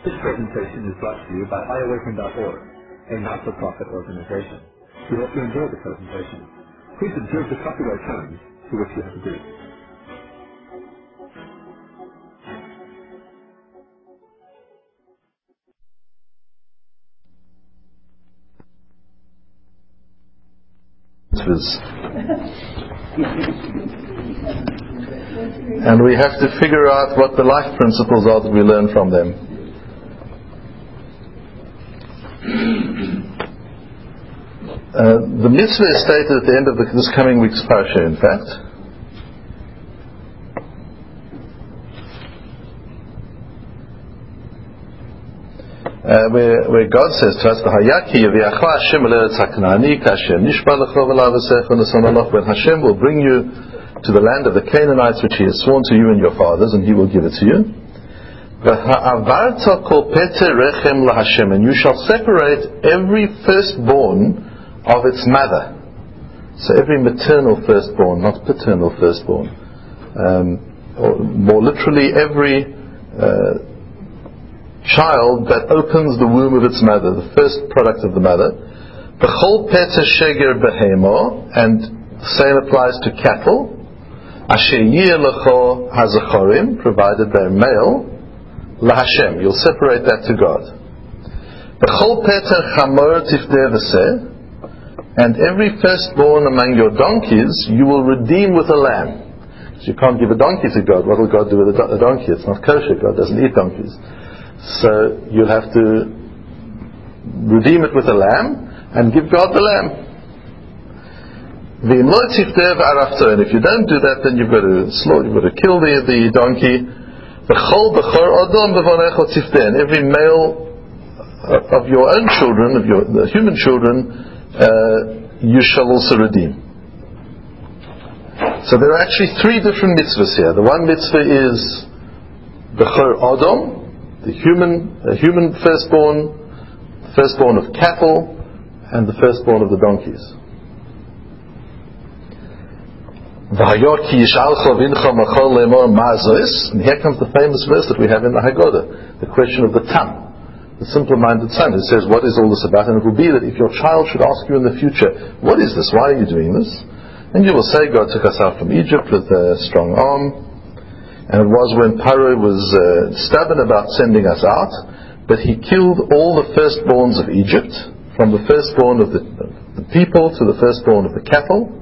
This presentation is brought to you by iAwaken.org, a not-for-profit organization. We hope you enjoy the presentation. Please observe the copyright terms to which you have agreed. And we have to figure out what the life principles are that we learn from them. The mitzvah is stated at the end of this coming week's parsha, in fact. Where God says to us, when Hashem will bring you to the land of the Canaanites which He has sworn to you and your fathers, and He will give it to you. And you shall separate every firstborn of its mother. So every maternal firstborn, not paternal firstborn. Or more literally, every child that opens the womb of its mother, the first product of the mother. B'chol peta sheger behemo, and the same applies to cattle. Asher yir lecho hazachorim, provided they're male. LaHashem, you'll separate that to God. B'chol peta chamor tifdeh v'seh, and every firstborn among your donkeys you will redeem with a lamb. Because you can't give a donkey to God. What will God do with a donkey? It's not kosher. God doesn't eat donkeys. So you'll have to redeem it with a lamb and give God the lamb. And if you don't do that, then you've got to slaughter, you've got to kill the donkey. And every male of your own children, the human children, you shall also redeem. So there are actually three different mitzvahs here. The one mitzvah is Bechor Adam, the human firstborn of cattle, and the firstborn of the donkeys. And here comes the famous verse that we have in the Haggadah, the question of the Tam, the simple-minded son, who says, what is all this about? And it will be that if your child should ask you in the future, what is this? Why are you doing this? And you will say, God took us out from Egypt with a strong arm. And it was when Paro was stubborn about sending us out, but he killed all the firstborns of Egypt, from the firstborn of the people to the firstborn of the cattle.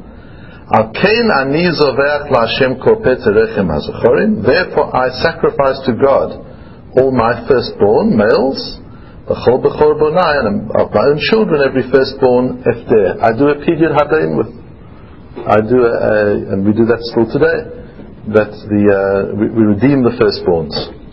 Therefore I sacrifice to God all my firstborn males, and of my own children every firstborn efter. I do a pidyon habein with, and we do that still today. That we redeem the firstborns.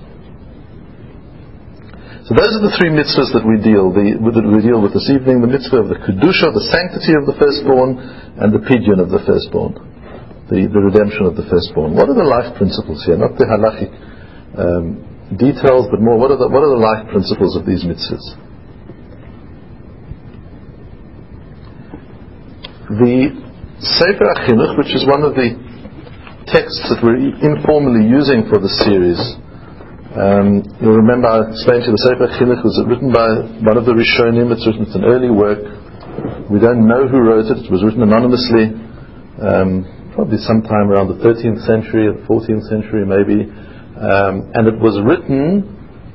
So those are the three mitzvahs that we deal with this evening: the mitzvah of the kedusha, the sanctity of the firstborn, and the pidyon of the firstborn, the redemption of the firstborn. What are the life principles here? Not the halachic details, but more what are the life principles of these mitzvahs? The Sefer HaChinuch, which is one of the texts that we're informally using for this series. You'll remember I explained to you the Sefer HaChinuch was written by one of the Rishonim. It's an early work. We don't know who wrote it. It was written anonymously, probably sometime around the 13th century, the 14th century maybe. And it was written,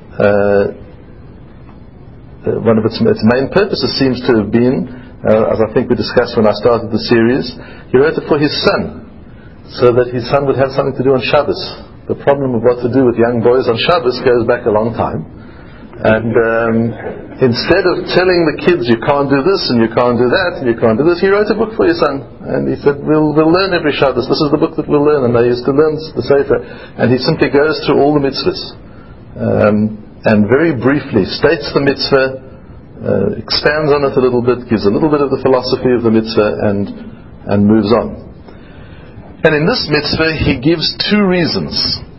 one of its main purposes seems to have been, as I think we discussed when I started the series, he wrote it for his son, so that his son would have something to do on Shabbos. The problem of what to do with young boys on Shabbos goes back a long time. And instead of telling the kids, you can't do this, and you can't do that, and you can't do this, he wrote a book for his son. And he said, we'll learn every Shabbos. This is the book that we'll learn. And they used to learn the Sefer. And he simply goes through all the mitzvahs. And very briefly states the mitzvah, expands on it a little bit, gives a little bit of the philosophy of the mitzvah, and moves on. And in this mitzvah, he gives two reasons.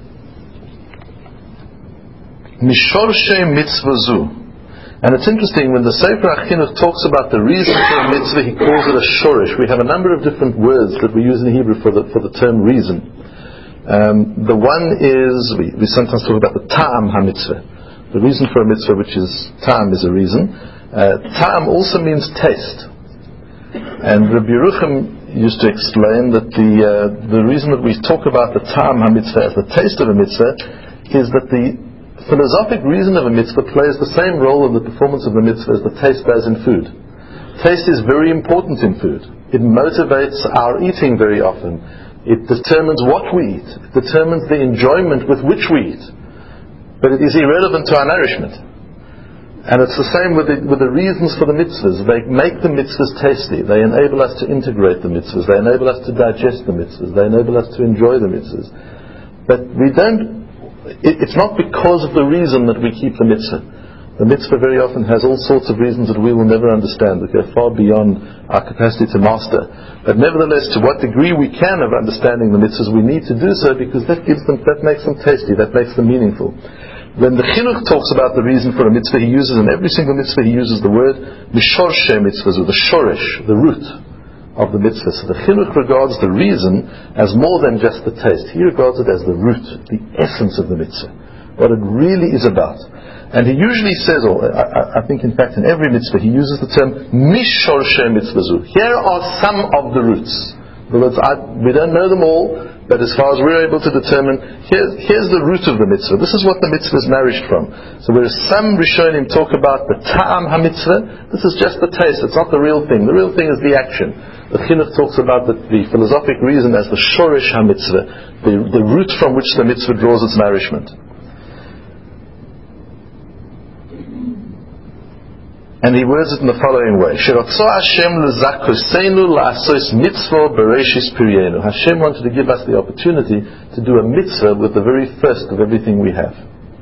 Mishorshe mitzvah zu. And it's interesting, when the Sefer HaChinuch talks about the reason for a mitzvah, he calls it a shorish. We have a number of different words that we use in Hebrew for the term reason. The one is, we sometimes talk about the ta'am ha-mitzvah. The reason for a mitzvah, which is ta'am, is a reason. Ta'am also means taste. And Rabbi Yerucham used to explain that the reason that we talk about the ta'am ha-mitzvah as the taste of a mitzvah is that the philosophic reason of a mitzvah plays the same role in the performance of the mitzvah as the taste does in food. Taste is very important in food. It motivates our eating very often. It determines what we eat. It determines the enjoyment with which we eat. But it is irrelevant to our nourishment. And it's the same with the reasons for the mitzvahs. They make the mitzvahs tasty. They enable us to integrate the mitzvahs. They enable us to digest the mitzvahs. They enable us to enjoy the mitzvahs. But it's not because of the reason that we keep the mitzvah. The mitzvah very often has all sorts of reasons that we will never understand, that go far beyond our capacity to master. But nevertheless, to what degree we can of understanding the mitzvahs, we need to do so, because that makes them tasty, that makes them meaningful. When the Chinuch talks about the reason for a mitzvah, he uses, in every single mitzvah, he uses the word Mishorshe mitzvahs, or the shoresh, the root of the mitzvah. So the Chinuch regards the reason as more than just the taste. He regards it as the root, the essence of the mitzvah, what it really is about. And he usually says, or I think in fact in every mitzvah, he uses the term Mishorshe mitzvahs. Here are some of the roots. In other words, we don't know them all, but as far as we're able to determine, here's the root of the mitzvah. This is what the mitzvah is nourished from. So whereas some Rishonim talk about the ta'am ha-mitzvah, this is just the taste, it's not the real thing. The real thing is the action. The Chinuch talks about the philosophic reason as the shoresh ha-mitzvah, the root from which the mitzvah draws its nourishment. And he words it in the following way: Hashem wanted to give us the opportunity to do a mitzvah with the very first of everything we have.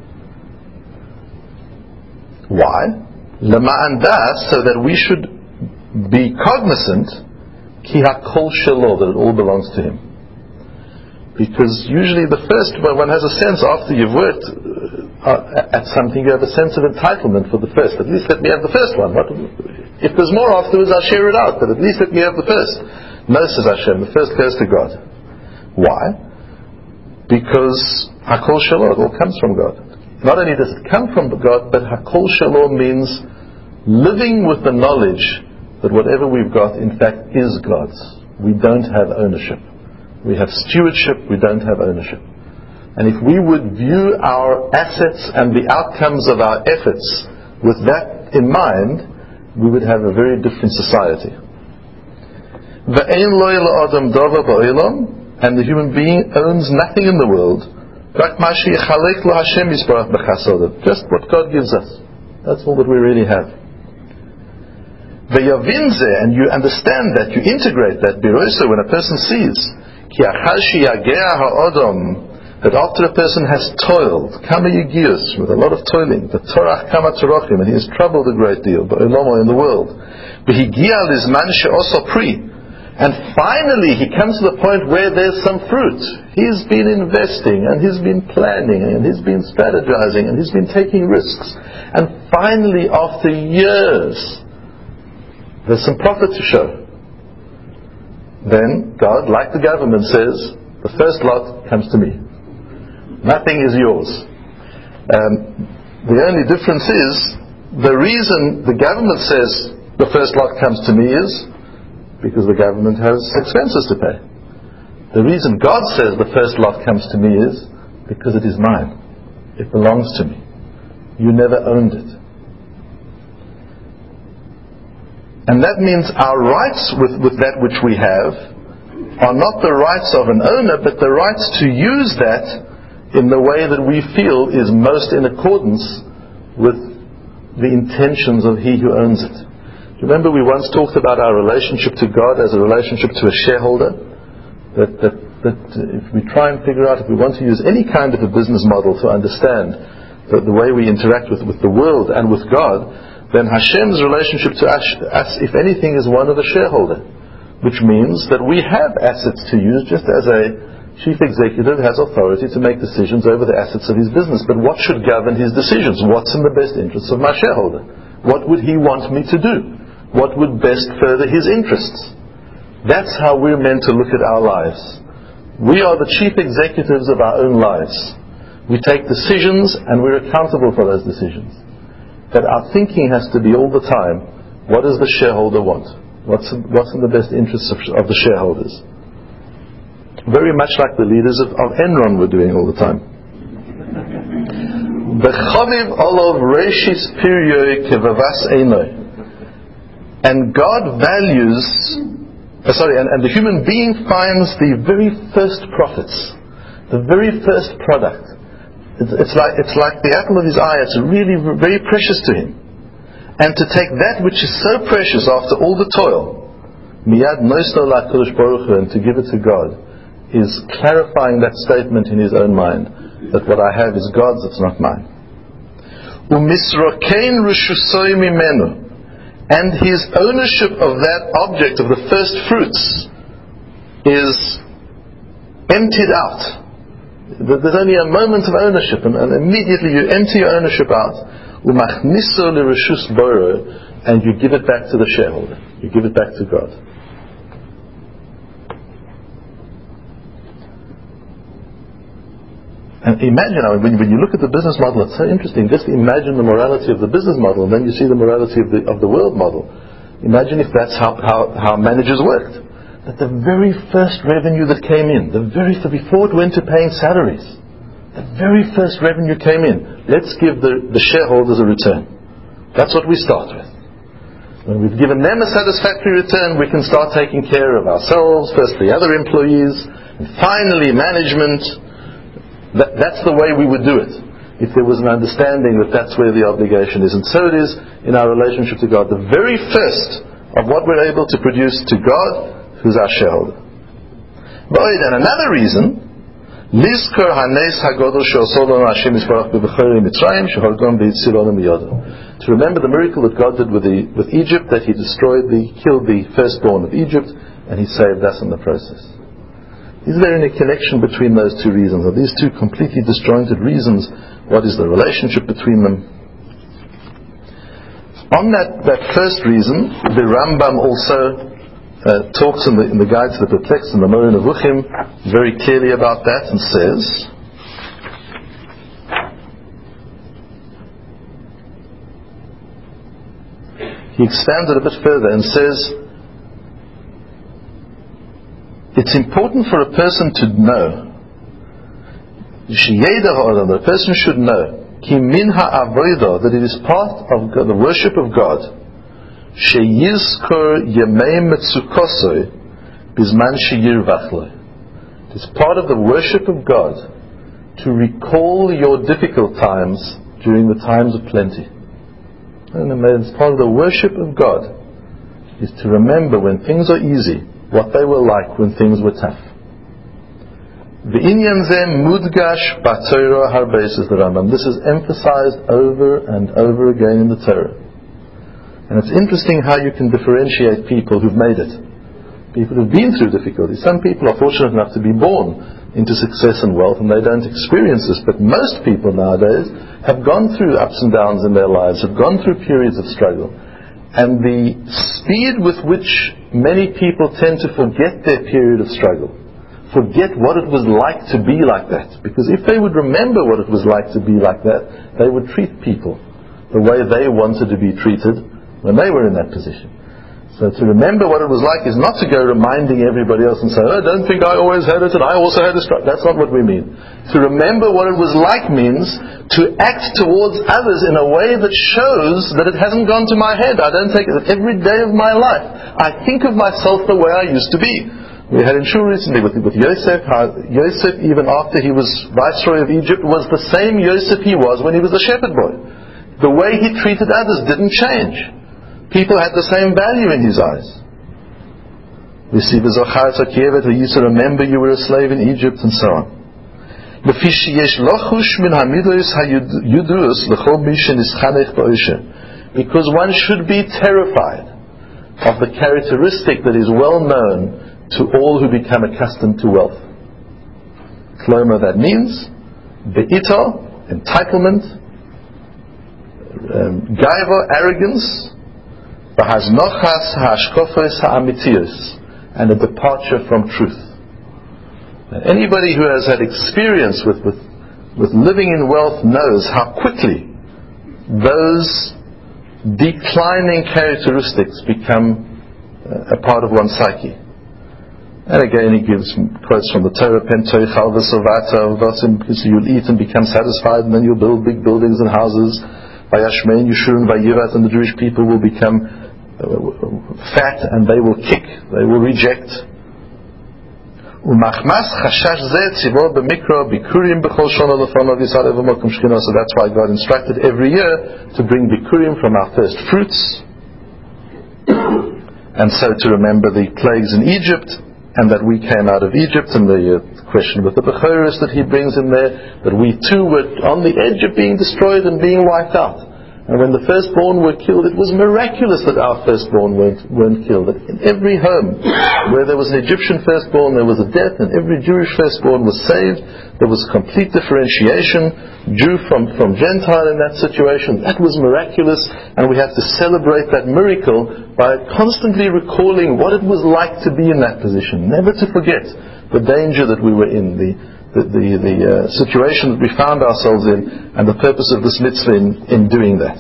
Why? Lema'an das, so that we should be cognizant ki hakol shelo, that it all belongs to him. Because usually the first, one has a sense after you've worked at something, you have a sense of entitlement for the first. At least let me have the first one. If there's more afterwards, I'll share it out, but at least let me have the first. No, says Hashem, the first goes to God. Why? Because Hakol Shelo, it all comes from God. Not only does it come from God, but Hakol Shelo means living with the knowledge that whatever we've got, in fact, is God's. We don't have ownership. We have stewardship, we don't have ownership. And if we would view our assets and the outcomes of our efforts with that in mind, we would have a very different society. And the human being owns nothing in the world, just what God gives us. That's all that we really have. And you understand that, you integrate that, when a person sees that after a person has toiled, kama yigius, with a lot of toiling, the torach kama torochim, and he has troubled a great deal, but in the world, v'higia lizman she'oso pri, and finally he comes to the point where there's some fruit. He's been investing, and he's been planning, and he's been strategizing, and he's been taking risks, and finally after years there's some profit to show. Then God, like the government, says, the first lot comes to me. Nothing is yours. The only difference is, the reason the government says the first lot comes to me is because the government has expenses to pay. The reason God says the first lot comes to me is because it is mine. It belongs to me. You never owned it. And that means our rights with that which we have are not the rights of an owner, but the rights to use that in the way that we feel is most in accordance with the intentions of he who owns it. Remember, we once talked about our relationship to God as a relationship to a shareholder. That if we try and figure out, if we want to use any kind of a business model to understand the way we interact with the world and with God, then Hashem's relationship to us, if anything, is one of a shareholder, which means that we have assets to use, just as a chief executive has authority to make decisions over the assets of his business. But what should govern his decisions? What's in the best interests of my shareholder? What would he want me to do? What would best further his interests? That's how we're meant to look at our lives. We are the chief executives of our own lives. We take decisions and we're accountable for those decisions. But our thinking has to be all the time, what does the shareholder want? What's in the best interests of the shareholders? Very much like the leaders of Enron were doing all the time. And God values, and the human being finds the very first profits, the very first product. It's like the apple of his eye. It's really very precious to him. And to take that which is so precious after all the toil, miyad noisno la'Kadosh Baruch Hu, and to give it to God, is clarifying that statement in his own mind, that what I have is God's, it's not mine. Umisrokein rushusoi mimenu, and his ownership of that object, of the first fruits, is emptied out. There's only a moment of ownership, and immediately you empty your ownership out. Umachniso l'reshus boro, and you give it back to the shareholder. You give it back to God. And imagine, when you look at the business model, it's so interesting. Just imagine the morality of the business model, and then you see the morality of the world model. Imagine if that's how managers worked. That the very first revenue that came in, before it went to paying salaries, the very first revenue came in. Let's give the shareholders a return. That's what we start with. When we've given them a satisfactory return, we can start taking care of ourselves, first the other employees, and finally management. That's the way we would do it, if there was an understanding that that's where the obligation is. And so it is in our relationship to God. The very first of what we're able to produce to God, who's our shareholder. And another reason, to remember the miracle that God did with Egypt, that He killed the firstborn of Egypt, and He saved us in the process. Is there any connection between those two reasons? Are these two completely disjointed reasons? What is the relationship between them? On that first reason, the Rambam also talks in the Guide to the Perplexed in the Moreh Nevuchim very clearly about that, and says, he expands it a bit further and says, it's important for a person to know, the person should know, that it is part of God, the worship of God, it is part of the worship of God to recall your difficult times during the times of plenty. And it's part of the worship of God is to remember when things are easy, what they were like when things were tough. This is emphasized over and over again in the Torah. And it's interesting how you can differentiate people who've made it. People who've been through difficulties. Some people are fortunate enough to be born into success and wealth, and they don't experience this. But most people nowadays have gone through ups and downs in their lives, have gone through periods of struggle. And the speed with which many people tend to forget their period of struggle, forget what it was like to be like that. Because if they would remember what it was like to be like that, they would treat people the way they wanted to be treated when they were in that position. So to remember what it was like is not to go reminding everybody else and say, oh, don't think I always had it and I also had a struggle. That's not what we mean. To remember what it was like means to act towards others in a way that shows that it hasn't gone to my head. I don't take it every day of my life. I think of myself the way I used to be. We had in Shul recently with Yosef. Yosef, even after he was Viceroy of Egypt, was the same Yosef he was when he was a shepherd boy. The way he treated others didn't change. People had the same value in his eyes. We see the Zochar Tzakievet, who used to remember you were a slave in Egypt, and so on. Because one should be terrified of the characteristic that is well known to all who become accustomed to wealth. Kloma, that means be'ita, entitlement, gaiva, arrogance, and a departure from truth. Anybody who has had experience with with living in wealth knows how quickly those declining characteristics become a part of one's psyche. And again he gives quotes from the Torah, you'll eat and become satisfied, and then you'll build big buildings and houses. Vayashmein Yeshurun Vayirat, and the Jewish people will become fat and they will kick, they will reject. So that's why God instructed every year to bring bikurim from our first fruits, and so to remember the plagues in Egypt, and that we came out of Egypt, and the question with the Bechoros that he brings in there, that we too were on the edge of being destroyed and being wiped out. And when the firstborn were killed, it was miraculous that our firstborn weren't killed. That in every home where there was an Egyptian firstborn, there was a death, and every Jewish firstborn was saved. There was complete differentiation, Jew from Gentile in that situation. That was miraculous, and we have to celebrate that miracle by constantly recalling what it was like to be in that position. Never to forget the danger that we were in, the situation that we found ourselves in, and the purpose of this mitzvah in doing that.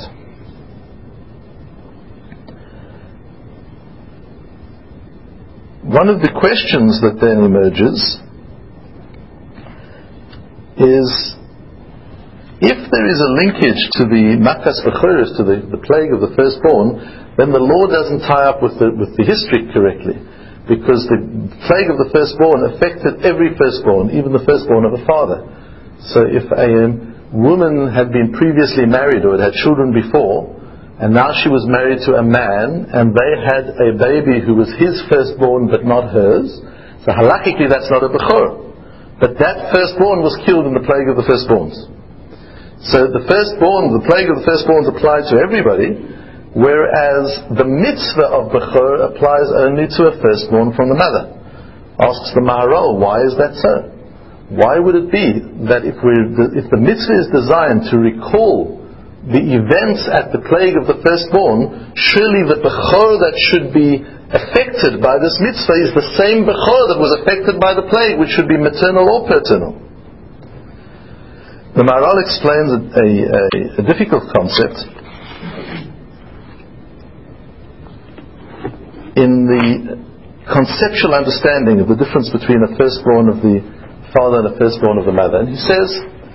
One of the questions that then emerges is, if there is a linkage to the Makas Bechoros, to the plague of the firstborn, then the law doesn't tie up with the history correctly. Because the plague of the firstborn affected every firstborn, even the firstborn of a father. So if a woman had been previously married or had children before, and now she was married to a man, and they had a baby who was his firstborn but not hers, so halachically that's not a bechor. But that firstborn was killed in the plague of the firstborns. So the plague of the firstborns applied to everybody, whereas the mitzvah of Bechor applies only to a firstborn from the mother. Asks the Maharal, why is that so? Why would it be that if the mitzvah is designed to recall the events at the plague of the firstborn, surely the Bechor that should be affected by this mitzvah is the same Bechor that was affected by the plague, which should be maternal or paternal. The Maharal explains a difficult concept in the conceptual understanding of the difference between a firstborn of the father and a firstborn of the mother. And he says,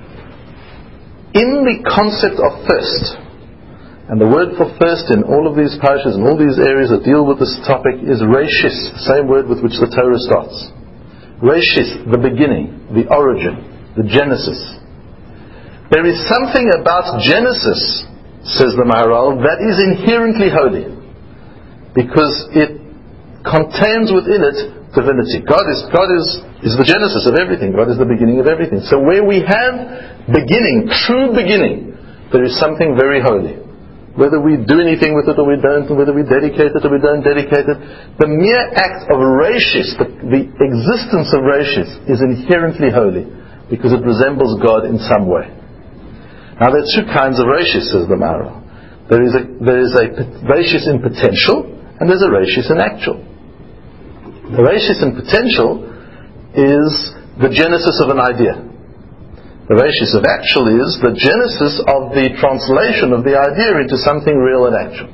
in the concept of first, and the word for first in all of these parashas and all these areas that deal with this topic is Reishis, the same word with which the Torah starts. Reishis, the beginning, the origin, the genesis. There is something about Genesis, says the Maharal, that is inherently holy, because it contains within it divinity. God is the genesis of everything. God is the beginning of everything. So where we have beginning, true beginning, there is something very holy. Whether we do anything with it or we don't, whether we dedicate it or we don't dedicate it, the mere act of Reishis, the existence of Reishis, is inherently holy, because it resembles God in some way. Now there are two kinds of Reishis, says the Maharal. There is a Reishis in potential, and there's a Reishis in actual. The Reishis in potential is the genesis of an idea. The Reishis of actual is the genesis of the translation of the idea into something real and actual.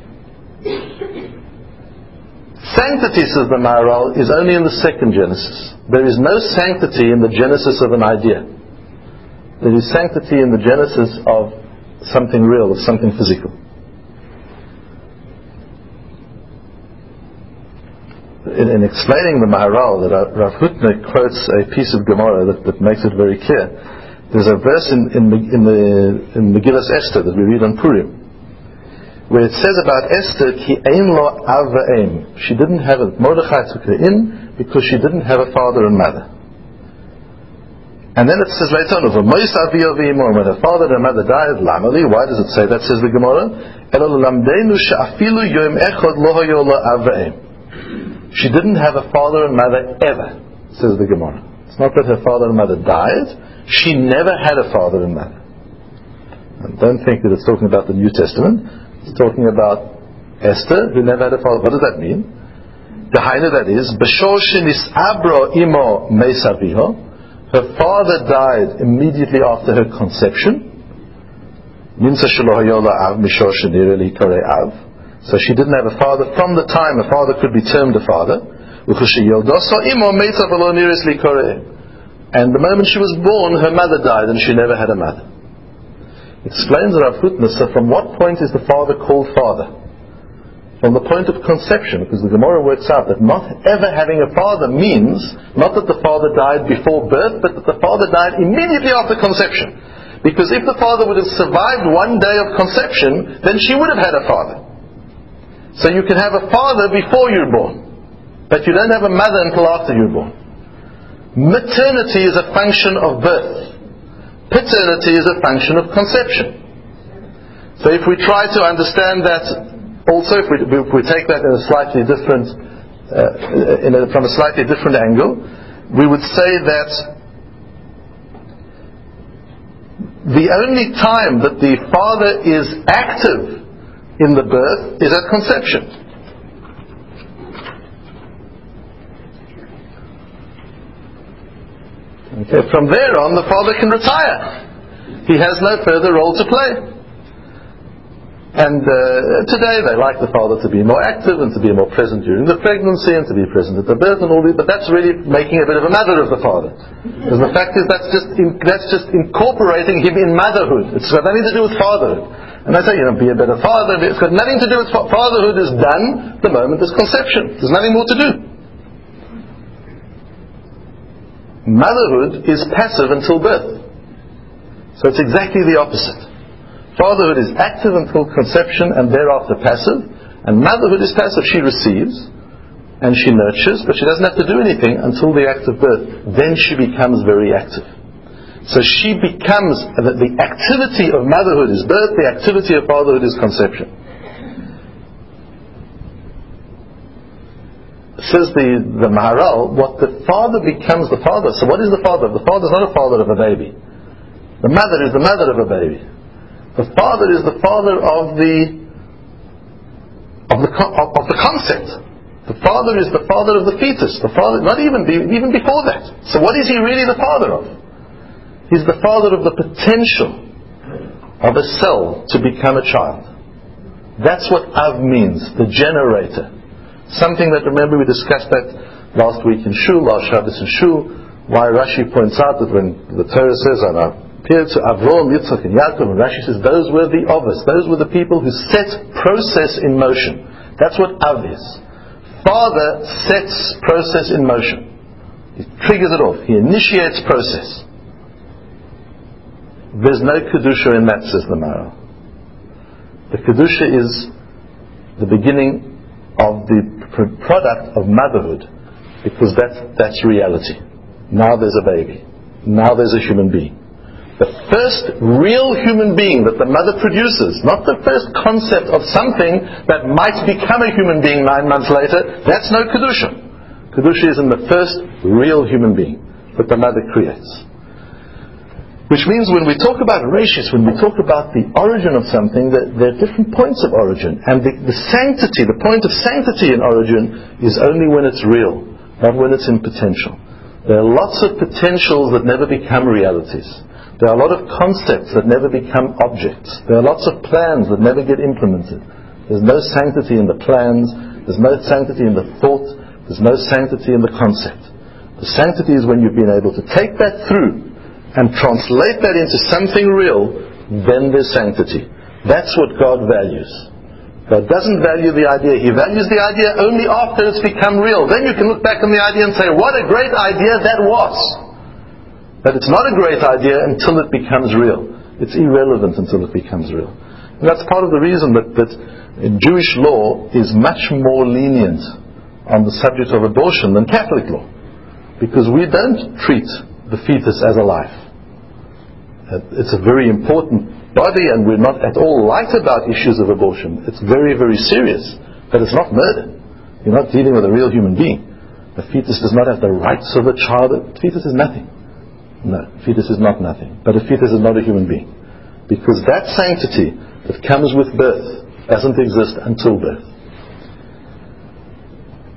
Sanctity, says the Maharal, is only in the second genesis. There is no sanctity in the genesis of an idea. There is sanctity in the genesis of something real, of something physical. In explaining the Maharal, that Rav Hutner quotes a piece of Gemara that makes it very clear. There's a verse in Megillas Esther that we read on Purim, where it says about Esther, Ki ein lo av v'em. She didn't have a, Mordechai took her in because she didn't have a father and mother. And then it says later on, when her father and mother died, Lamali, why does it say that, says the Gemara? She didn't have a father and mother ever, says the Gemara. It's not that her father and mother died, she never had a father and mother. And don't think that it's talking about the New Testament. It's talking about Esther, who never had a father. What does that mean? The Haina, that is, B'shor shenis'abro imo meisaviho, her father died immediately after her conception. So she didn't have a father from the time a father could be termed a father. And the moment she was born, her mother died and she never had a mother. Explains Rav Hutner, so from what point is the father called father? From the point of conception, because the Gemara works out that not ever having a father means not that the father died before birth, but that the father died immediately after conception. Because if the father would have survived one day of conception, then she would have had a father. So you can have a father before you're born, but you don't have a mother until after you're born. Maternity is a function of birth. Paternity is a function of conception. So if we try to understand that, also if we take that in a slightly different, from a slightly different angle, we would say that the only time that the father is active in the birth is at conception. Okay. From there on, the father can retire. He has no further role to play. And today they like the father to be more active and to be more present during the pregnancy and to be present at the birth and all that. But that's really making a bit of a mother of the father. Because the fact is that's just incorporating him in motherhood. It's got nothing to do with fatherhood. And I say, be a better father. It's got nothing to do with fatherhood. Is done the moment there's conception. There's nothing more to do. Motherhood is passive until birth. So it's exactly the opposite. Fatherhood is active until conception and thereafter passive, and motherhood is passive. She receives and she nurtures, but she doesn't have to do anything until the act of birth. Then she becomes very active. So she becomes, the activity of motherhood is birth, the activity of fatherhood is conception. Says the Maharal, what the father becomes the father. So what is the father? The father is not a father of a baby. The mother is the mother of a baby. The father is the father of the concept. The father is the father of the fetus. The father, not even before that. So what is he really the father of? He's the father of the potential of a cell to become a child. That's what Av means, the generator. Something that, remember, we discussed that last week in Shul, last Shabbos in Shul, why Rashi points out that when the Torah says, and appeared to Avram, Yitzchak and Yaakov, and Rashi says, those were the Avos, those were the people who set process in motion. That's what Av is. Father sets process in motion. He triggers it off. He initiates process. There's no Kedusha in that, says the Maharal. The Kedusha is the beginning of the product of motherhood, because that's reality. Now there's a baby. Now there's a human being. The first real human being that the mother produces, not the first concept of something that might become a human being 9 months later, that's no Kedusha. Kedusha is in the first real human being that the mother creates. Which means when we talk about rashis, when we talk about the origin of something, there are different points of origin. And the sanctity, the point of sanctity in origin is only when it's real, not when it's in potential. There are lots of potentials that never become realities. There are a lot of concepts that never become objects. There are lots of plans that never get implemented. There's no sanctity in the plans. There's no sanctity in the thought. There's no sanctity in the concept. The sanctity is when you've been able to take that through and translate that into something real, then there's sanctity. That's what God values. God doesn't value the idea. He values the idea only after it's become real. Then you can look back on the idea and say, what a great idea that was. But it's not a great idea until it becomes real. It's irrelevant until it becomes real. And that's part of the reason that Jewish law is much more lenient on the subject of abortion than Catholic law. Because we don't treat the fetus as a life. It's a very important body, and we're not at all light about issues of abortion. It's very, very serious, but it's not murder. You're not dealing with a real human being. The fetus does not have the rights of a child. The fetus is nothing. No, fetus is not nothing. But a fetus is not a human being. Because that sanctity that comes with birth doesn't exist until birth.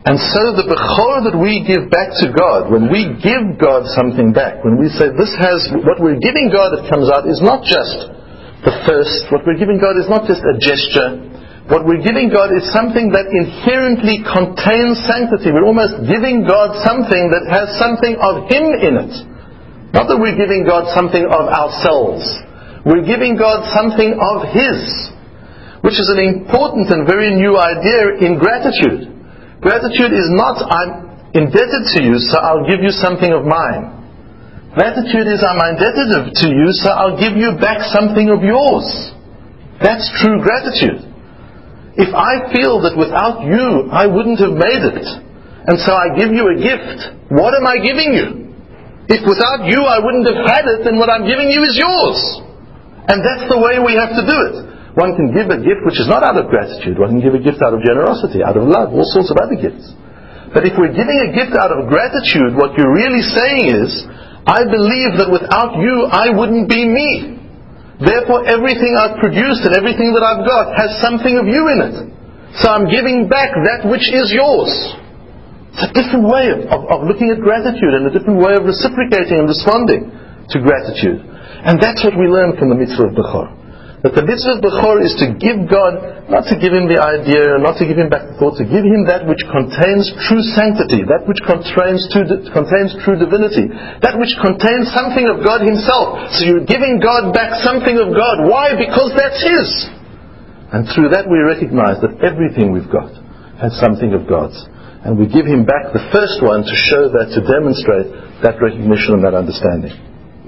And so the bechor that we give back to God, when we give God something back, when we say what we're giving God, it comes out, is not just the first. What we're giving God is not just a gesture. What we're giving God is something that inherently contains sanctity. We're almost giving God something that has something of Him in it. Not that we're giving God something of ourselves. We're giving God something of His, which is an important and very new idea in gratitude. Gratitude is not, I'm indebted to you, so I'll give you something of mine. Gratitude is, I'm indebted to you, so I'll give you back something of yours. That's true gratitude. If I feel that without you, I wouldn't have made it, and so I give you a gift, what am I giving you? If without you I wouldn't have had it, then what I'm giving you is yours. And that's the way we have to do it. One can give a gift which is not out of gratitude. One can give a gift out of generosity, out of love, all sorts of other gifts. But if we're giving a gift out of gratitude, what you're really saying is, I believe that without you, I wouldn't be me. Therefore, everything I've produced and everything that I've got has something of you in it. So I'm giving back that which is yours. It's a different way of looking at gratitude, and a different way of reciprocating and responding to gratitude. And that's what we learn from the mitzvah of Bechor. That the mitzvah of Bechor is to give God, not to give Him the idea, not to give Him back the thought, to give Him that which contains true sanctity, that which contains true divinity, that which contains something of God Himself. So you're giving God back something of God. Why? Because that's His. And through that we recognize that everything we've got has something of God's. And we give Him back the first one to show that, to demonstrate that recognition and that understanding.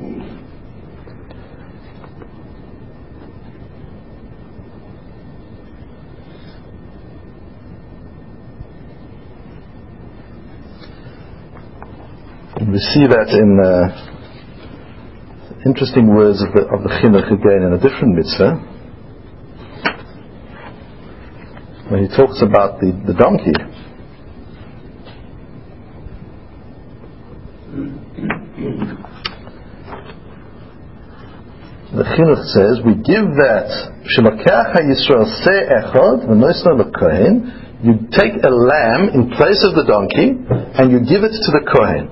We see that in interesting words of the Chinuch again in a different mitzvah, when he talks about the donkey. The Chinuch says, we give that Shemakeach HaYisrael Se Echad V'Noisna L'Kohen. You take a lamb in place of the donkey and you give it to the Kohen.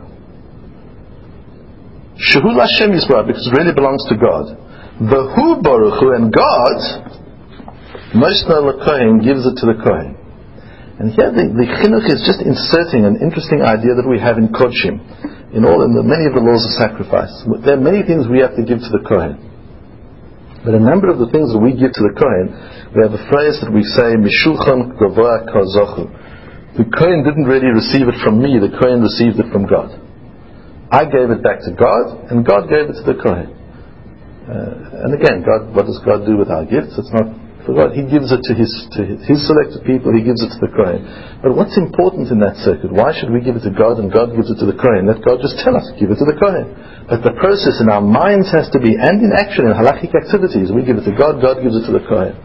Shehu Lashem Yisrael, because it really belongs to God. V'Hu Baruch Hu, and God, Noisna L'Kohen, gives it to the Kohen. And here the Chinuch is just inserting an interesting idea that we have in Kodshim, in many of the laws of sacrifice. There are many things we have to give to the Kohen. But a number of the things that we give to the Kohen, we have a phrase that we say, Mishulchan Gavoah Kazochu. The Kohen didn't really receive it from me, the Kohen received it from God. I gave it back to God, and God gave it to the Kohen. And again, God, what does God do with our gifts? It's not for God. He gives it to His selected people, He gives it to the Kohen. But what's important in that circuit? Why should we give it to God and God gives it to the Kohen? Let God just tell us, give it to the Kohen. But the process in our minds has to be, and in action, in halachic activities, we give it to God, God gives it to the Kohen.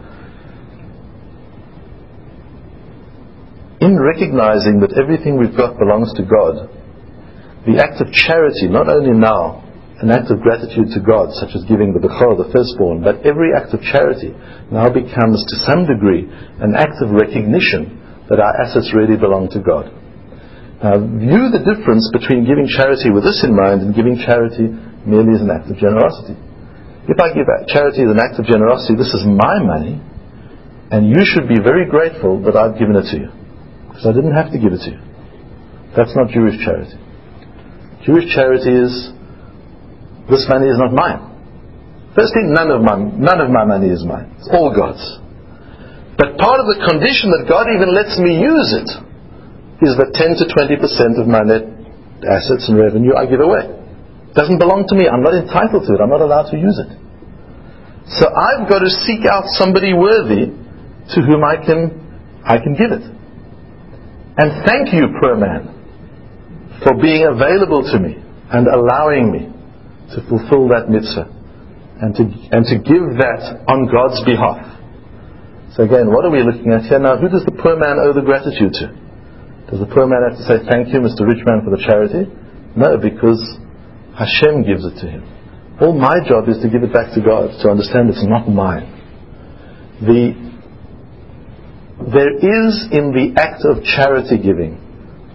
In recognizing that everything we've got belongs to God, the act of charity, not only now, an act of gratitude to God, such as giving the Bechor, the firstborn, but every act of charity now becomes, to some degree, an act of recognition that our assets really belong to God. Now, view the difference between giving charity with this in mind and giving charity merely as an act of generosity. If I give charity as an act of generosity, this is my money, and you should be very grateful that I've given it to you, because I didn't have to give it to you. That's not Jewish charity. Jewish charity is, this money is not mine. Firstly, none of my money is mine. It's all God's. But part of the condition that God even lets me use it is that 10 to 20% of my net assets and revenue I give away. It doesn't belong to me. I'm not entitled to it. I'm not allowed to use it. So I've got to seek out somebody worthy to whom I can give it. And thank you, poor man, for being available to me and allowing me to fulfill that mitzvah and to give that on God's behalf. So again, what are we looking at here now? Who does the poor man owe the gratitude to? Does the poor man have to say, thank you, Mr. Rich Man, for the charity? No, because Hashem gives it to him. All my job is to give it back to God, to understand it's not mine. There is in the act of charity giving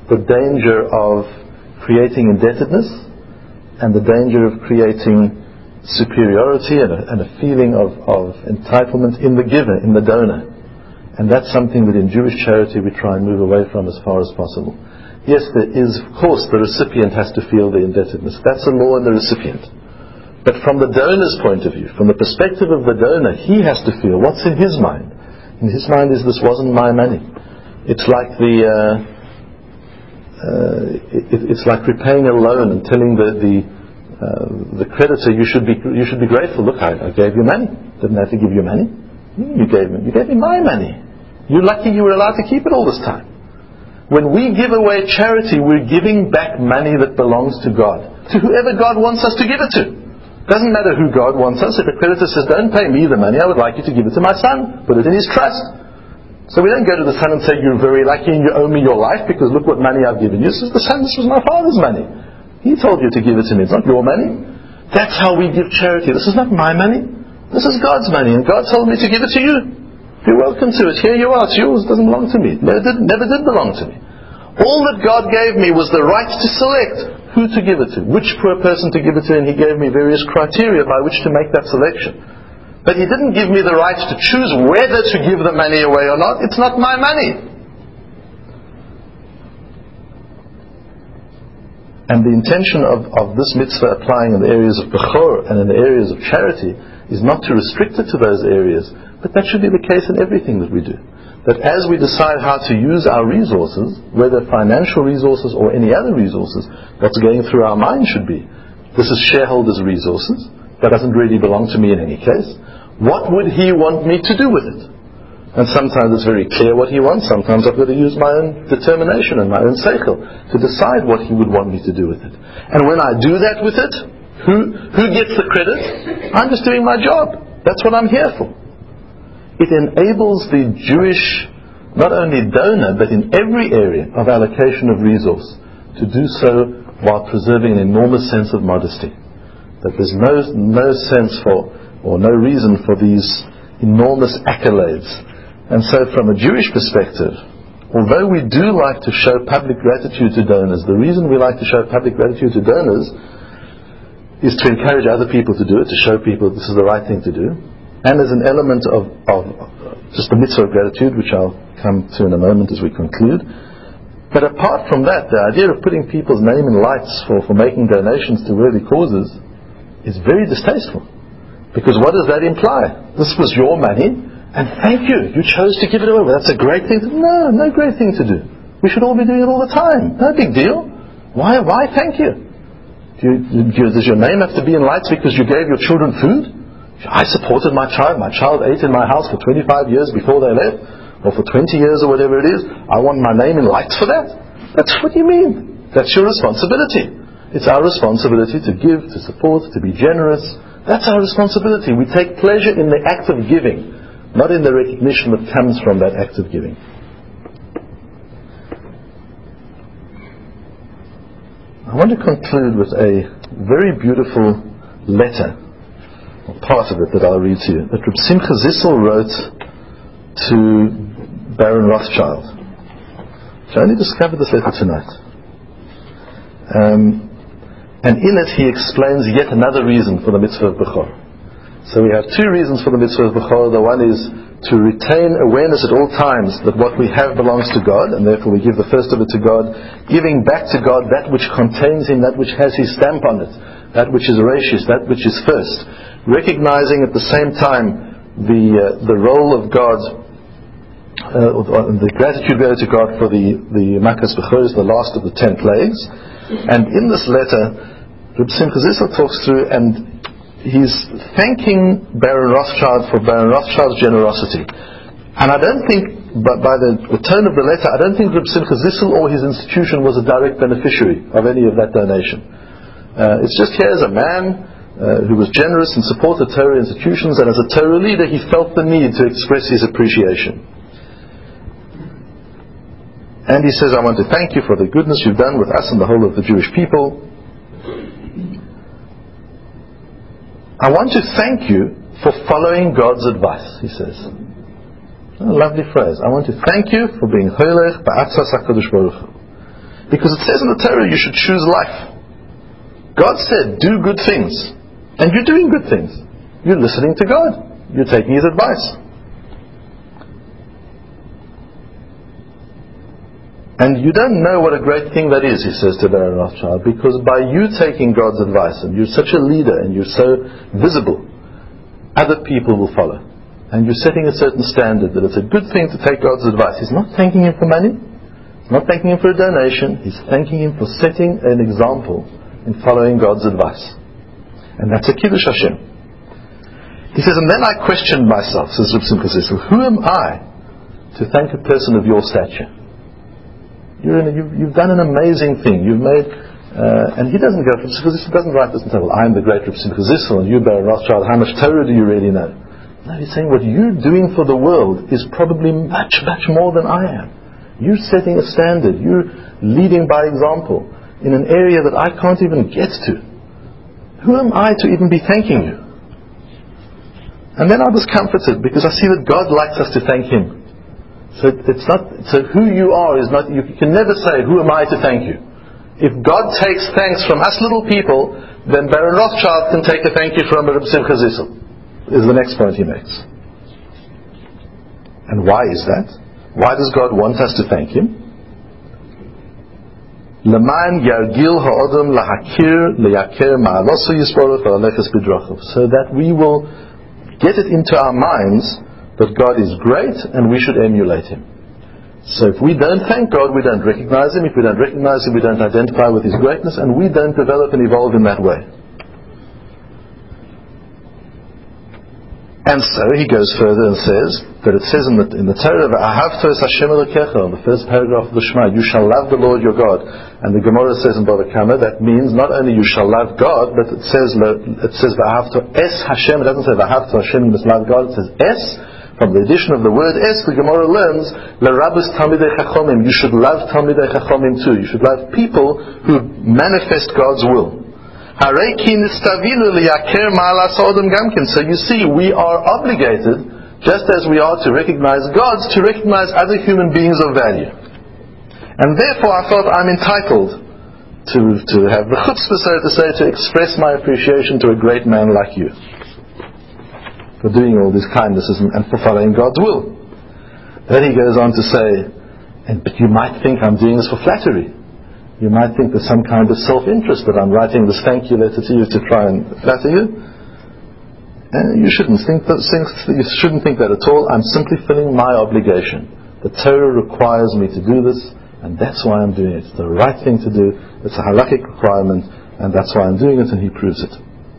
the danger of creating indebtedness and the danger of creating superiority and a feeling of entitlement in the giver, in the donor. And that's something that in Jewish charity we try and move away from as far as possible. Yes, there is, of course, the recipient has to feel the indebtedness. That's a law in the recipient. But from the donor's point of view, from the perspective of the donor, he has to feel what's in his mind. In his mind is, this wasn't my money. It's like it's like repaying a loan and telling the creditor, you should be grateful. Look, I gave you money. Didn't have to give you money. You gave me my money. You're lucky you were allowed to keep it all this time. When we give away charity, we're giving back money that belongs to God, to whoever God wants us to give it to. Doesn't matter who God wants us. If a creditor says, don't pay me the money, I would like you to give it to my son. Put it in his trust. So we don't go to the son and say, you're very lucky and you owe me your life because look what money I've given you. Says the son, this was my father's money. He told you to give it to me. It's not your money. That's how we give charity. This is not my money. This is God's money. And God told me to give it to you. You're welcome to it. Here you are. It's yours. It doesn't belong to me. Never did belong to me. All that God gave me was the right to select who to give it to, which poor person to give it to, and He gave me various criteria by which to make that selection. But He didn't give me the right to choose whether to give the money away or not. It's not my money. And the intention of this mitzvah applying in the areas of bechor and in the areas of charity is not to restrict it to those areas, but that should be the case in everything that we do. That as we decide how to use our resources, whether financial resources or any other resources, what's going through our mind should be, this is shareholders' resources, that doesn't really belong to me in any case. What would He want me to do with it? And sometimes it's very clear what He wants, sometimes I've got to use my own determination and my own seichel to decide what He would want me to do with it. And when I do that with it, who gets the credit? I'm just doing my job. That's what I'm here for. It enables the Jewish, not only donor, but in every area of allocation of resource, to do so while preserving an enormous sense of modesty. That there's no sense for, or no reason for these enormous accolades. And so from a Jewish perspective, although we do like to show public gratitude to donors, the reason we like to show public gratitude to donors is to encourage other people to do it, to show people this is the right thing to do. And as an element of just the mitzvah of gratitude, which I'll come to in a moment as we conclude. But apart from that, the idea of putting people's name in lights for making donations to worthy causes is very distasteful. Because what does that imply? This was your money, and thank you. You chose to give it away. Well, that's a great thing to do. No great thing to do. We should all be doing it all the time. No big deal. Why thank you? Does your name have to be in lights because you gave your children food? I supported my child. My child ate in my house for 25 years before they left, or for 20 years or whatever it is. I want my name in lights for that? That's what you mean. That's your responsibility. It's our responsibility to give, to support, to be generous. That's our responsibility. We take pleasure in the act of giving, not in the recognition that comes from that act of giving. I want to conclude with a very beautiful letter, part of it that I'll read to you, that Reb Simcha Zissel wrote to Baron Rothschild. I only discovered this letter tonight. And in it he explains yet another reason for the mitzvah of Bechor. So we have two reasons for the mitzvah of Bechor. The one is to retain awareness at all times that what we have belongs to God, and therefore we give the first of it to God, giving back to God that which contains Him, that which has His stamp on it, that which is rashis, that which is first. Recognizing at the same time the role of God, the gratitude we owe to God for the Makas Bechor, the last of the 10 plagues. And in this letter, Reb Simcha Zissel talks through, and he's thanking Baron Rothschild for Baron Rothschild's generosity. And I don't think, by the tone of the letter, I don't think Reb Simcha Zissel or his institution was a direct beneficiary of any of that donation. It's just here's a man who was generous and supported Torah institutions, and as a Torah leader he felt the need to express his appreciation. And he says, I want to thank you for the goodness you've done with us and the whole of the Jewish people. I want to thank you for following God's advice, he says. A lovely phrase. I want to thank you for being Hoylech Ba'atzas HaKadosh Baruch Hu. Because it says in the Torah you should choose life. God said, do good things. And you're doing good things. You're listening to God. You're taking His advice. And you don't know what a great thing that is, he says to Baron Rothschild, because by you taking God's advice, and you're such a leader, and you're so visible, other people will follow. And you're setting a certain standard that it's a good thing to take God's advice. He's not thanking Him for money. He's not thanking Him for a donation. He's thanking Him for setting an example in following God's advice. And that's a Kiddush Hashem. He says, and then I questioned myself, says Reb Simcha Zissel, who am I to thank a person of your stature? You've done an amazing thing. You've made, and he doesn't go, Reb Simcha Zissel doesn't write this and say, well, I'm the great Reb Simcha Zissel, and you, Baron Rothschild, how much Torah do you really know? No, he's saying what you're doing for the world is probably much, much more than I am. You're setting a standard. You're leading by example in an area that I can't even get to. Who am I to even be thanking you? And then I was comforted because I see that God likes us to thank Him. So it's not. So who you are is not. You can never say, "Who am I to thank you?" If God takes thanks from us little people, then Baron Rothschild can take a thank you from Reb Simcha Zissel. Is the next point he makes. And why is that? Why does God want us to thank Him? L'man yargil ha'odam lahakir leyaker ma'alosu yisborach v'alechas b'drachav, so that we will get it into our minds that God is great and we should emulate Him. So if we don't thank God, we don't recognize Him. If we don't recognize Him, we don't identify with His greatness, and we don't develop and evolve in that way. And so he goes further and says that it says in the Torah, "Ahavta es Hashem Elokecha," in the first paragraph of the Shema, you shall love the Lord your God. And the Gemara says in Bava Kama that means not only you shall love God, but it says "Ahavta es Hashem." It doesn't say "Ahavta Hashem," you must love God. It says "es." From the addition of the word "es," the Gemara learns "L'rabus Talmidei Chachomim." You should love Talmidei Chachomim too. You should love people who manifest God's will. So you see, we are obligated, just as we are to recognize God, to recognize other human beings of value. And therefore I felt I'm entitled to have the chutzpah, so to say, to express my appreciation to a great man like you for doing all these kindnesses and for following God's will. Then he goes on to say, but you might think I'm doing this for flattery. You might think there's some kind of self-interest that I'm writing this thank you letter to you to try and flatter you. And you shouldn't think that at all. I'm simply filling my obligation. The Torah requires me to do this, and that's why I'm doing it. It's the right thing to do. It's a halakhic requirement, and that's why I'm doing it, and he proves it.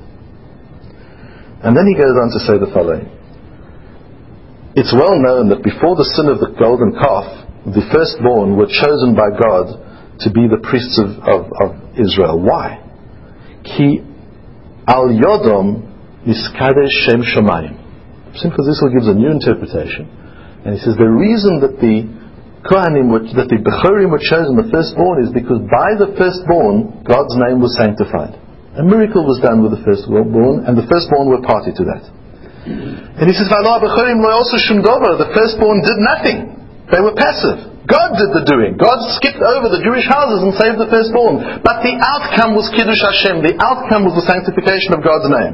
And then he goes on to say the following. It's well known that before the sin of the golden calf, the firstborn were chosen by God to be the priests of Israel. Why? Ki al yodom niskadesh shem shamayim. Simcha Zissel gives a new interpretation, and he says the reason that the Kohanim, that the Bechorim were chosen, the firstborn, is because by the firstborn God's name was sanctified. A miracle was done with the firstborn, and the firstborn were party to that. And he says, "V'alo Bechorim lo yosu shum dover." The firstborn did nothing; they were passive. God did the doing. God skipped over the Jewish houses and saved the firstborn. But the outcome was Kiddush Hashem. The outcome was the sanctification of God's name.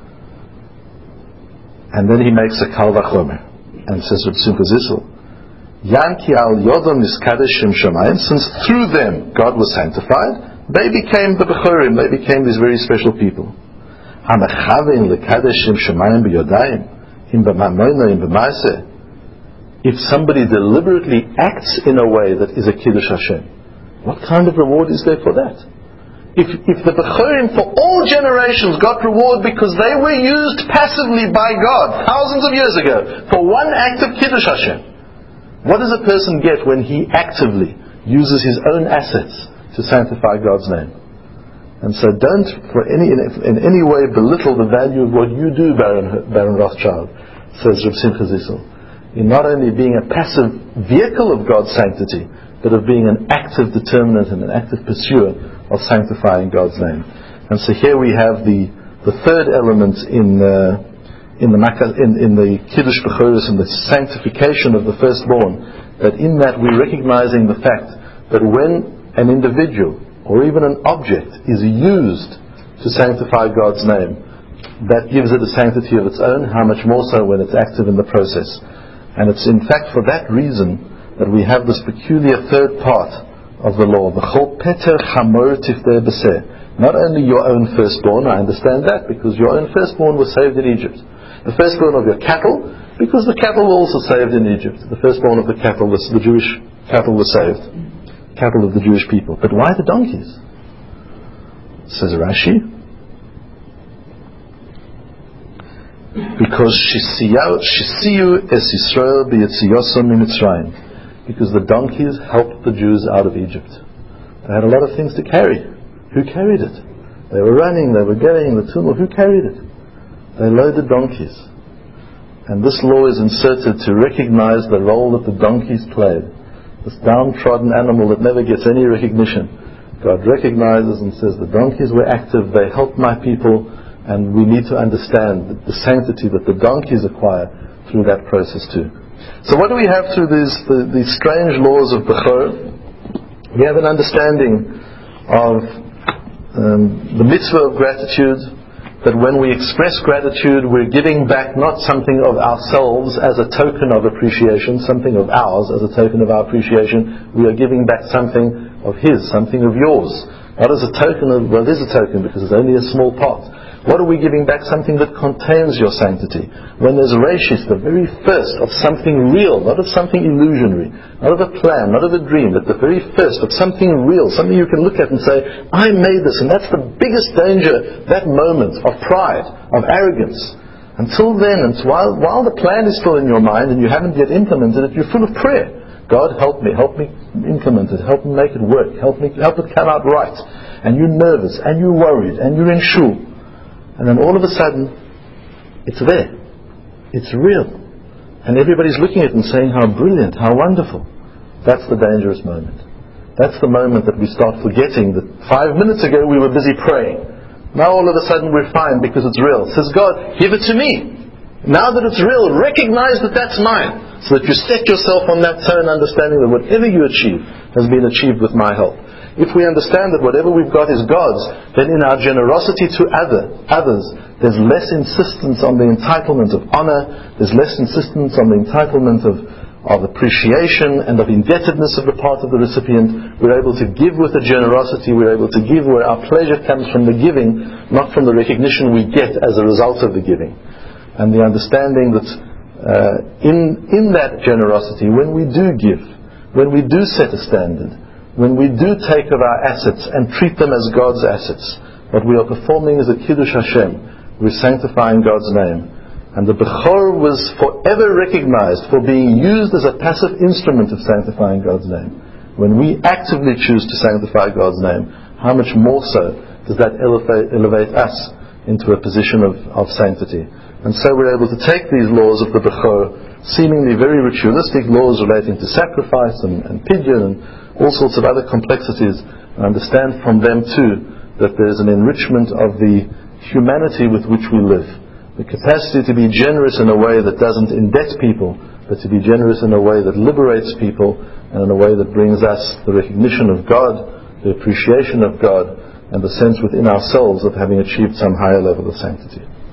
And then he makes a Kal Vachomer and says with Simcha Zissel, Yan ki al yodom niskadesh shem shamayim, since through them God was sanctified, they became the Bechorim, they became these very special people. Hamachavin lekadesh shem shamayim b'yodayim, im b'mamoyno, im b'maaseh. If somebody deliberately acts in a way that is a Kiddush Hashem, what kind of reward is there for that? If the Bechorim for all generations got reward because they were used passively by God thousands of years ago for one act of Kiddush Hashem, what does a person get when he actively uses his own assets to sanctify God's name? And so don't in any way belittle the value of what you do, Baron Rothschild, says Reb Simcha Zissel, in not only being a passive vehicle of God's sanctity, but of being an active determinant and an active pursuer of sanctifying God's name. And so here we have the third element in the Kiddush Bechoros, in the sanctification of the firstborn, that in that we're recognizing the fact that when an individual or even an object is used to sanctify God's name, that gives it a sanctity of its own, how much more so when it's active in the process. And it's in fact for that reason that we have this peculiar third part of the law, the Chol Peter Chamor Tifter B'Seh. Not only your own firstborn, I understand that, because your own firstborn was saved in Egypt. The firstborn of your cattle, because the cattle were also saved in Egypt. The firstborn of the cattle, the Jewish cattle was saved. Cattle of the Jewish people. But why the donkeys? Says Rashi, because Shisiyu es Yisrael b'yetziyoso miMitzrayim. Because the donkeys helped the Jews out of Egypt. They had a lot of things to carry. Who carried it? They were running, they were going, the tumult. Who carried it? They loaded donkeys. And this law is inserted to recognize the role that the donkeys played. This downtrodden animal that never gets any recognition. God recognizes and says the donkeys were active, they helped my people, and we need to understand the sanctity that the donkeys acquire through that process too. So what do we have through these strange laws of Bechor? We have an understanding of the mitzvah of gratitude, that when we express gratitude, we're giving back not something of ourselves as a token of appreciation, something of ours as a token of our appreciation. We are giving back something of His, something of yours. Not as a token of, well, it is a token because it's only a small part. What are we giving back? Something that contains your sanctity. When there's reshis, the very first of something real, not of something illusionary, not of a plan, not of a dream, but the very first of something real, something you can look at and say, I made this, and that's the biggest danger, that moment of pride, of arrogance. Until then, and while the plan is still in your mind and you haven't yet implemented it, you're full of prayer. God, help me implement it, help me make it work, help it come out right. And you're nervous, and you're worried, and you're in shul. And then all of a sudden, it's there. It's real. And everybody's looking at it and saying, how brilliant, how wonderful. That's the dangerous moment. That's the moment that we start forgetting that 5 minutes ago we were busy praying. Now all of a sudden we're fine because it's real. Says God, give it to me. Now that it's real, recognize that that's mine. So that you set yourself on that tone, understanding that whatever you achieve has been achieved with my help. If we understand that whatever we've got is God's, then in our generosity to others, there's less insistence on the entitlement of honor, there's less insistence on the entitlement of appreciation and of indebtedness of the part of the recipient. We're able to give with a generosity, we're able to give where our pleasure comes from the giving, not from the recognition we get as a result of the giving. And the understanding that in that generosity, when we do give, when we do set a standard, when we do take of our assets and treat them as God's assets, what we are performing is a Kiddush Hashem. We're sanctifying God's name. And the Bechor was forever recognized for being used as a passive instrument of sanctifying God's name. When we actively choose to sanctify God's name, how much more so does that elevate us into a position of sanctity? And so we're able to take these laws of the Bechor, seemingly very ritualistic laws relating to sacrifice and pidyon and all sorts of other complexities, and understand from them too that there's an enrichment of the humanity with which we live. The capacity to be generous in a way that doesn't indebt people, but to be generous in a way that liberates people, and in a way that brings us the recognition of God, the appreciation of God, and the sense within ourselves of having achieved some higher level of sanctity.